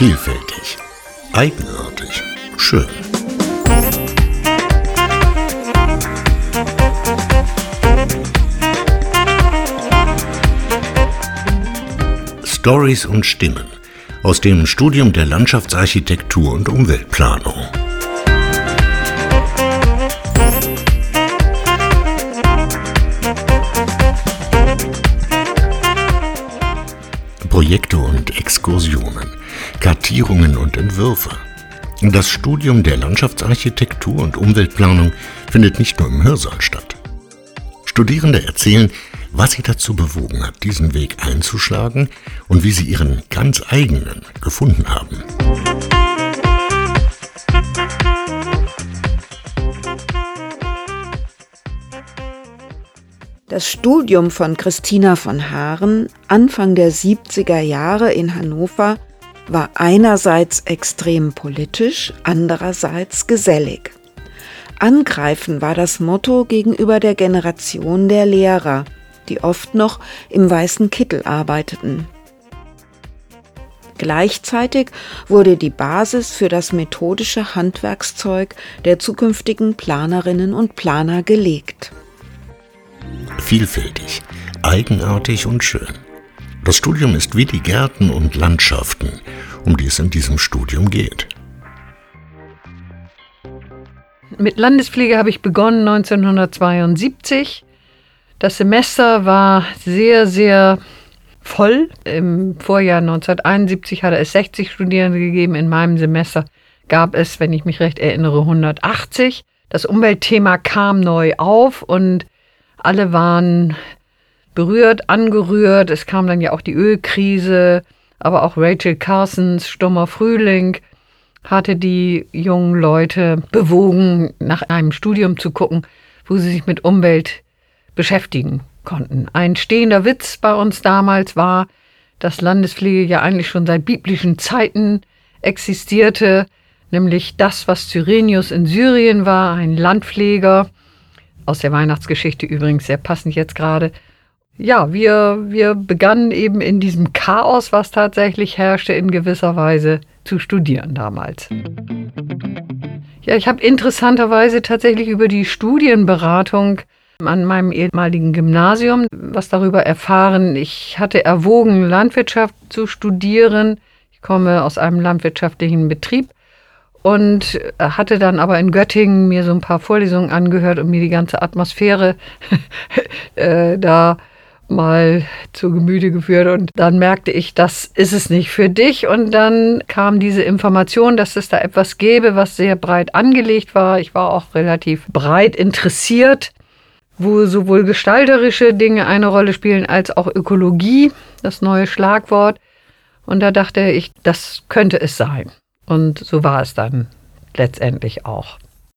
Vielfältig, eigenartig, schön. Storys und Stimmen aus dem Studium der Landschaftsarchitektur und Umweltplanung. Projekte und Exkursionen, Kartierungen und Entwürfe. Das Studium der Landschaftsarchitektur und Umweltplanung findet nicht nur im Hörsaal statt. Studierende erzählen, was sie dazu bewogen hat, diesen Weg einzuschlagen und wie sie ihren ganz eigenen gefunden haben. Das Studium von Christina von Haaren Anfang der 70er Jahre in Hannover war einerseits extrem politisch, andererseits gesellig. Angreifen war das Motto gegenüber der Generation der Lehrer, die oft noch im weißen Kittel arbeiteten. Gleichzeitig wurde die Basis für das methodische Handwerkszeug der zukünftigen Planerinnen und Planer gelegt. Vielfältig, eigenartig und schön. Das Studium ist wie die Gärten und Landschaften, um die es in diesem Studium geht. Mit Landespflege habe ich begonnen 1972. Das Semester war sehr, sehr voll. Im Vorjahr 1971 hatte es 60 Studierende gegeben. In meinem Semester gab es, wenn ich mich recht erinnere, 180. Das Umweltthema kam neu auf und alle waren berührt, angerührt. Es kam dann ja auch die Ölkrise, aber auch Rachel Carsons Stummer Frühling hatte die jungen Leute bewogen, nach einem Studium zu gucken, wo sie sich mit Umwelt beschäftigen konnten. Ein stehender Witz bei uns damals war, dass Landespflege ja eigentlich schon seit biblischen Zeiten existierte, nämlich das, was Cyrenius in Syrien war, ein Landpfleger, aus der Weihnachtsgeschichte übrigens sehr passend jetzt gerade. Ja, wir begannen eben in diesem Chaos, was tatsächlich herrschte, in gewisser Weise zu studieren damals. Ja, ich habe interessanterweise tatsächlich über die Studienberatung an meinem ehemaligen Gymnasium was darüber erfahren. Ich hatte erwogen, Landwirtschaft zu studieren. Ich komme aus einem landwirtschaftlichen Betrieb und hatte dann aber in Göttingen mir so ein paar Vorlesungen angehört und mir die ganze Atmosphäre da mal zu Gemüte geführt. Und dann merkte ich, das ist es nicht für dich. Und dann kam diese Information, dass es da etwas gäbe, was sehr breit angelegt war. Ich war auch relativ breit interessiert, wo sowohl gestalterische Dinge eine Rolle spielen, als auch Ökologie, das neue Schlagwort. Und da dachte ich, das könnte es sein. Und so war es dann letztendlich auch.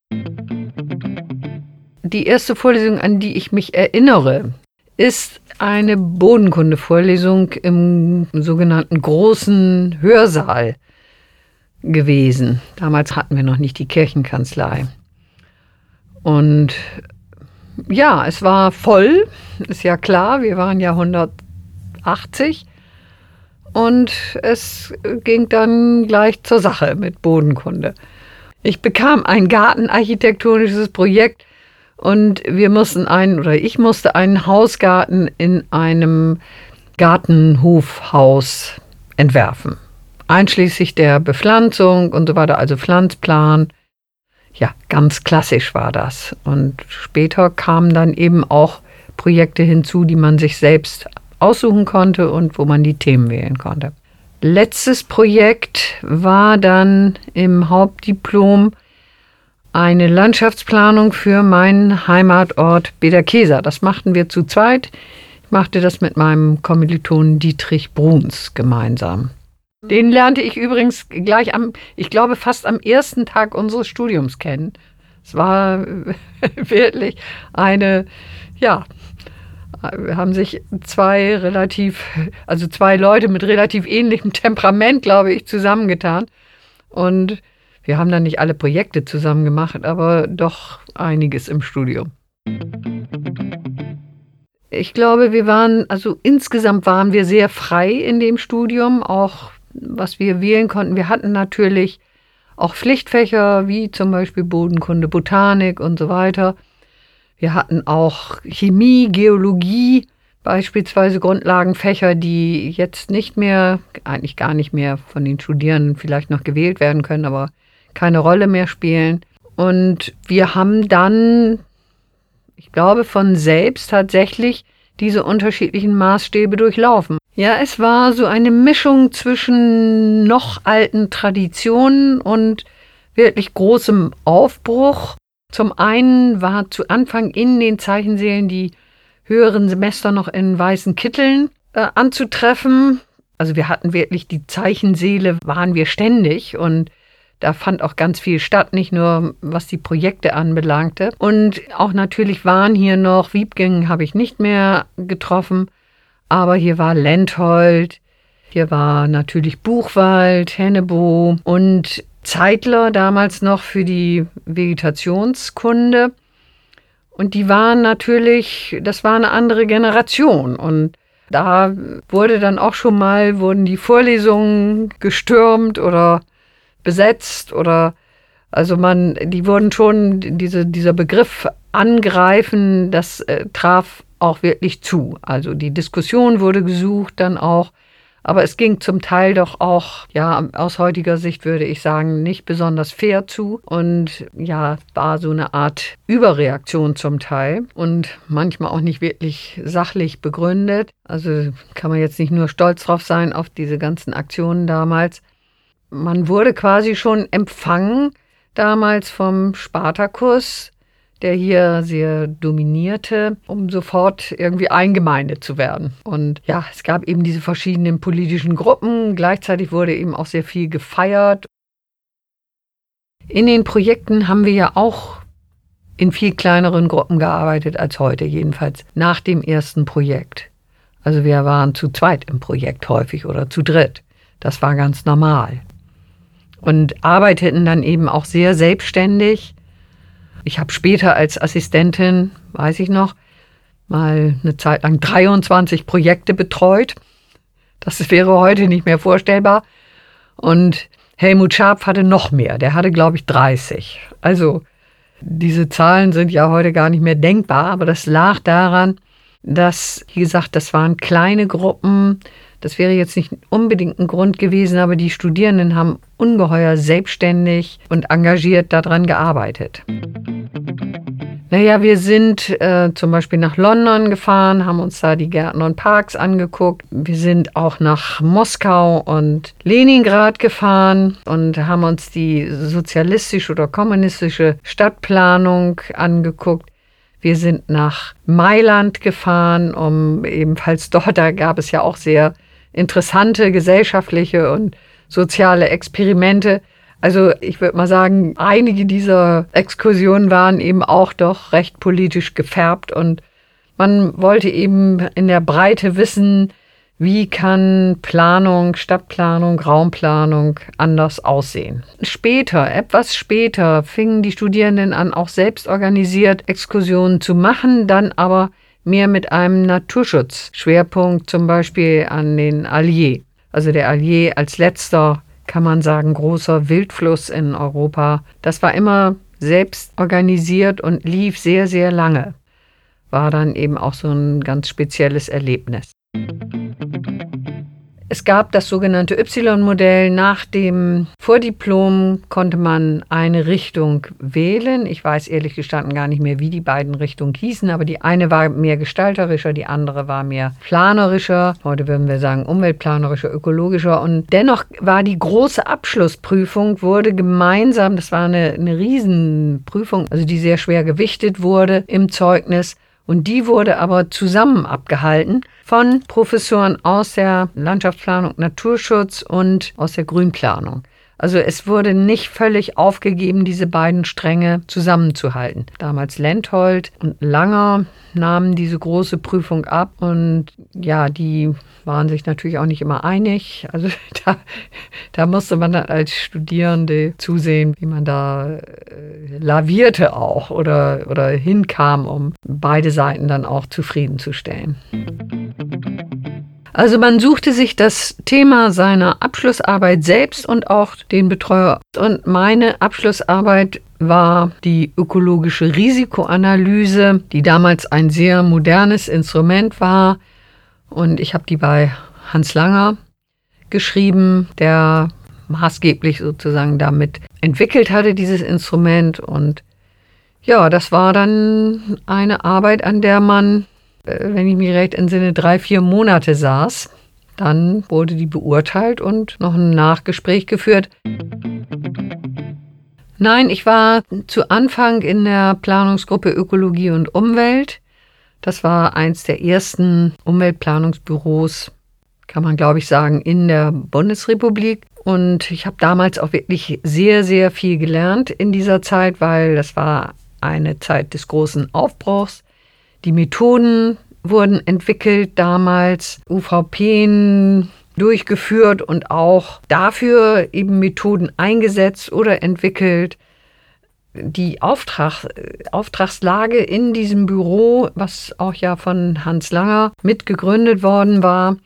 Die erste Vorlesung, an die ich mich erinnere, ist eine Bodenkunde-Vorlesung im sogenannten großen Hörsaal gewesen. Damals hatten wir noch nicht die Kirchenkanzlei. Und ja, es war voll, ist ja klar, wir waren ja 180. Und es ging dann gleich zur Sache mit Bodenkunde. Ich bekam ein gartenarchitektonisches Projekt und ich musste einen Hausgarten in einem Gartenhofhaus entwerfen. Einschließlich der Bepflanzung und so weiter, also Pflanzplan. Ja, ganz klassisch war das. Und später kamen dann eben auch Projekte hinzu, die man sich selbst aussuchen konnte und wo man die Themen wählen konnte. Letztes Projekt war dann im Hauptdiplom eine Landschaftsplanung für meinen Heimatort Bederkesa. Das machten wir zu zweit. Ich machte das mit meinem Kommilitonen Dietrich Bruns gemeinsam. Den lernte ich übrigens gleich ich glaube fast am ersten Tag unseres Studiums kennen. Es war wirklich haben sich zwei Leute mit relativ ähnlichem Temperament, glaube ich, zusammengetan. Und wir haben dann nicht alle Projekte zusammen gemacht, aber doch einiges im Studium. Ich glaube, insgesamt waren wir sehr frei in dem Studium, auch was wir wählen konnten. Wir hatten natürlich auch Pflichtfächer, wie zum Beispiel Bodenkunde, Botanik und so weiter. Wir hatten auch Chemie, Geologie, beispielsweise Grundlagenfächer, die jetzt eigentlich gar nicht mehr von den Studierenden vielleicht noch gewählt werden können, aber keine Rolle mehr spielen. Und wir haben dann, ich glaube, von selbst tatsächlich diese unterschiedlichen Maßstäbe durchlaufen. Ja, es war so eine Mischung zwischen noch alten Traditionen und wirklich großem Aufbruch. Zum einen war zu Anfang in den Zeichensälen die höheren Semester noch in weißen Kitteln anzutreffen. Also wir hatten wirklich die Zeichensäle, waren wir ständig, und da fand auch ganz viel statt, nicht nur was die Projekte anbelangte. Und auch natürlich waren hier noch, Wiebgen habe ich nicht mehr getroffen, aber hier war Lenthold, hier war natürlich Buchwald, Hennebo und Zeitler damals noch für die Vegetationskunde. Und die waren natürlich, das war eine andere Generation. Und da wurden die Vorlesungen gestürmt oder besetzt die wurden schon, dieser Begriff angreifen, das traf auch wirklich zu. Also die Diskussion wurde gesucht dann auch, aber es ging zum Teil doch auch, ja, aus heutiger Sicht würde ich sagen, nicht besonders fair zu und ja, war so eine Art Überreaktion zum Teil und manchmal auch nicht wirklich sachlich begründet. Also kann man jetzt nicht nur stolz drauf sein auf diese ganzen Aktionen damals. Man wurde quasi schon empfangen damals vom Spartakus, der hier sehr dominierte, um sofort irgendwie eingemeindet zu werden. Und ja, es gab eben diese verschiedenen politischen Gruppen. Gleichzeitig wurde eben auch sehr viel gefeiert. In den Projekten haben wir ja auch in viel kleineren Gruppen gearbeitet als heute, jedenfalls nach dem ersten Projekt. Also wir waren zu zweit im Projekt häufig oder zu dritt. Das war ganz normal. Und arbeiteten dann eben auch sehr selbstständig. Ich habe später als Assistentin, weiß ich noch, mal eine Zeit lang 23 Projekte betreut. Das wäre heute nicht mehr vorstellbar. Und Helmut Scharpf hatte noch mehr. Der hatte, glaube ich, 30. Also diese Zahlen sind ja heute gar nicht mehr denkbar. Aber das lag daran, dass, wie gesagt, das waren kleine Gruppen. Das wäre jetzt nicht unbedingt ein Grund gewesen, aber die Studierenden haben ungeheuer selbstständig und engagiert daran gearbeitet. Naja, wir sind zum Beispiel nach London gefahren, haben uns da die Gärten und Parks angeguckt. Wir sind auch nach Moskau und Leningrad gefahren und haben uns die sozialistische oder kommunistische Stadtplanung angeguckt. Wir sind nach Mailand gefahren, da gab es ja auch sehr interessante gesellschaftliche und soziale Experimente. Also ich würde mal sagen, einige dieser Exkursionen waren eben auch doch recht politisch gefärbt und man wollte eben in der Breite wissen, wie kann Planung, Stadtplanung, Raumplanung anders aussehen. Etwas später, fingen die Studierenden an, auch selbst organisiert Exkursionen zu machen, dann aber mehr mit einem Naturschutzschwerpunkt, zum Beispiel an den Allier. Also der Allier als letzter, kann man sagen, großer Wildfluss in Europa. Das war immer selbst organisiert und lief sehr, sehr lange. War dann eben auch so ein ganz spezielles Erlebnis. Es gab das sogenannte Y-Modell. Nach dem Vordiplom konnte man eine Richtung wählen. Ich weiß ehrlich gestanden gar nicht mehr, wie die beiden Richtungen hießen, aber die eine war mehr gestalterischer, die andere war mehr planerischer. Heute würden wir sagen umweltplanerischer, ökologischer. Und dennoch war die große Abschlussprüfung, wurde gemeinsam, das war eine Riesenprüfung, also die sehr schwer gewichtet wurde im Zeugnis. Und die wurde aber zusammen abgehalten von Professoren aus der Landschaftsplanung, Naturschutz und aus der Grünplanung. Also es wurde nicht völlig aufgegeben, diese beiden Stränge zusammenzuhalten. Damals Lenthold und Langer nahmen diese große Prüfung ab und ja, die waren sich natürlich auch nicht immer einig. Also da musste man dann als Studierende zusehen, wie man da lavierte auch oder hinkam, um beide Seiten dann auch zufriedenzustellen. Also man suchte sich das Thema seiner Abschlussarbeit selbst und auch den Betreuer. Und meine Abschlussarbeit war die ökologische Risikoanalyse, die damals ein sehr modernes Instrument war. Und ich habe die bei Hans Langer geschrieben, der maßgeblich sozusagen damit entwickelt hatte, dieses Instrument. Und ja, das war dann eine Arbeit, an der man, wenn ich mich recht entsinne, 3-4 Monate saß. Dann wurde die beurteilt und noch ein Nachgespräch geführt. Nein, ich war zu Anfang in der Planungsgruppe Ökologie und Umwelt. Das war eins der ersten Umweltplanungsbüros, kann man glaube ich sagen, in der Bundesrepublik. Und ich habe damals auch wirklich sehr, sehr viel gelernt in dieser Zeit, weil das war eine Zeit des großen Aufbruchs. Die Methoden wurden entwickelt damals, UVP durchgeführt und auch dafür eben Methoden eingesetzt oder entwickelt. Die Auftragslage in diesem Büro, was auch ja von Hans Langer mitgegründet worden war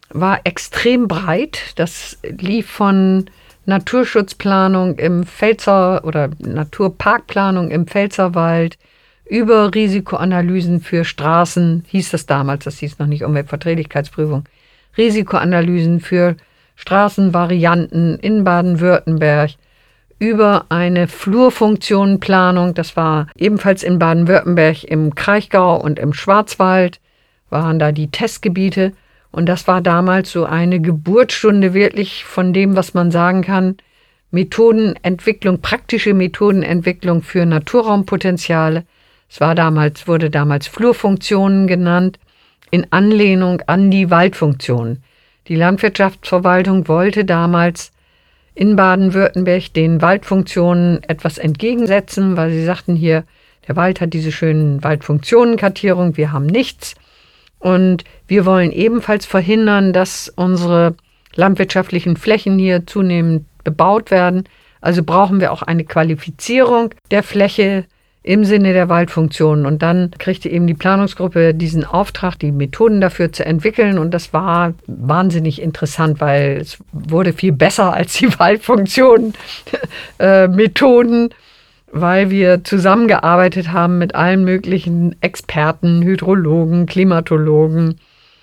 extrem breit. Das lief von Naturschutzplanung im Pfälzer oder Naturparkplanung im Pfälzerwald über Risikoanalysen für Straßen, hieß das damals, das hieß noch nicht Umweltverträglichkeitsprüfung, Risikoanalysen für Straßenvarianten in Baden-Württemberg, über eine Flurfunktionenplanung, das war ebenfalls in Baden-Württemberg im Kraichgau und im Schwarzwald, waren da die Testgebiete. Und das war damals so eine Geburtsstunde wirklich von dem, was man sagen kann, Methodenentwicklung, praktische Methodenentwicklung für Naturraumpotenziale. Wurde damals Flurfunktionen genannt, in Anlehnung an die Waldfunktionen. Die Landwirtschaftsverwaltung wollte damals in Baden-Württemberg den Waldfunktionen etwas entgegensetzen, weil sie sagten hier, der Wald hat diese schönen Waldfunktionenkartierung, wir haben nichts. Und wir wollen ebenfalls verhindern, dass unsere landwirtschaftlichen Flächen hier zunehmend bebaut werden. Also brauchen wir auch eine Qualifizierung der Fläche im Sinne der Waldfunktionen. Und dann kriegte eben die Planungsgruppe diesen Auftrag, die Methoden dafür zu entwickeln. Und das war wahnsinnig interessant, weil es wurde viel besser als die Waldfunktionen, Methoden, weil wir zusammengearbeitet haben mit allen möglichen Experten, Hydrologen, Klimatologen,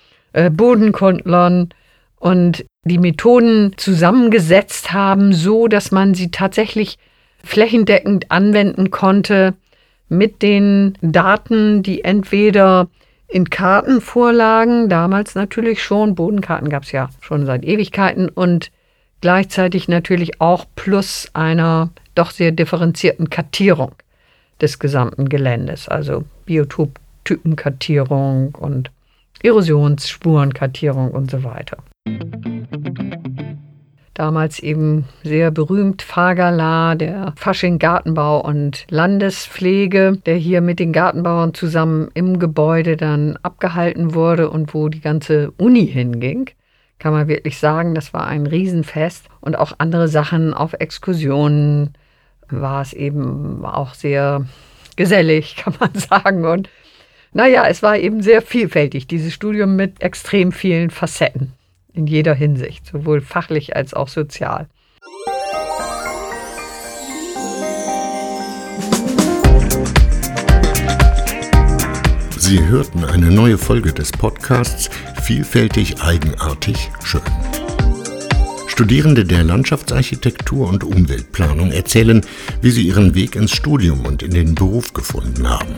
Bodenkundlern und die Methoden zusammengesetzt haben, so dass man sie tatsächlich flächendeckend anwenden konnte mit den Daten, die entweder in Karten vorlagen, damals natürlich schon, Bodenkarten gab es ja schon seit Ewigkeiten, und gleichzeitig natürlich auch plus einer doch sehr differenzierten Kartierung des gesamten Geländes, also Biotoptypenkartierung und Erosionsspurenkartierung und so weiter. Damals eben sehr berühmt Fagala, der Fasching Gartenbau und Landespflege, der hier mit den Gartenbauern zusammen im Gebäude dann abgehalten wurde und wo die ganze Uni hinging. Kann man wirklich sagen, das war ein Riesenfest. Und auch andere Sachen auf Exkursionen war es eben auch sehr gesellig, kann man sagen. Und naja, es war eben sehr vielfältig, dieses Studium mit extrem vielen Facetten in jeder Hinsicht, sowohl fachlich als auch sozial. Sie hörten eine neue Folge des Podcasts Vielfältig, eigenartig, schön. Studierende der Landschaftsarchitektur und Umweltplanung erzählen, wie sie ihren Weg ins Studium und in den Beruf gefunden haben.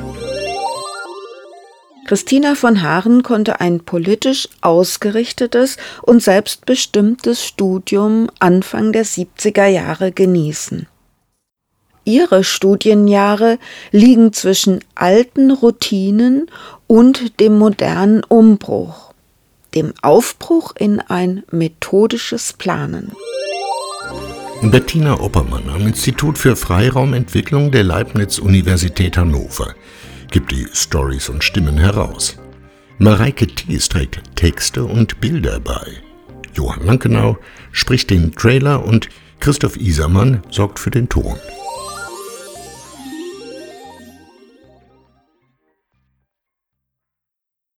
Christina von Haaren konnte ein politisch ausgerichtetes und selbstbestimmtes Studium Anfang der 70er Jahre genießen. Ihre Studienjahre liegen zwischen alten Routinen und dem modernen Umbruch, dem Aufbruch in ein methodisches Planen. Bettina Oppermann am Institut für Freiraumentwicklung der Leibniz-Universität Hannover gibt die Storys und Stimmen heraus. Mareike Thies trägt Texte und Bilder bei. Johann Lankenau spricht den Trailer und Christoph Isermann sorgt für den Ton.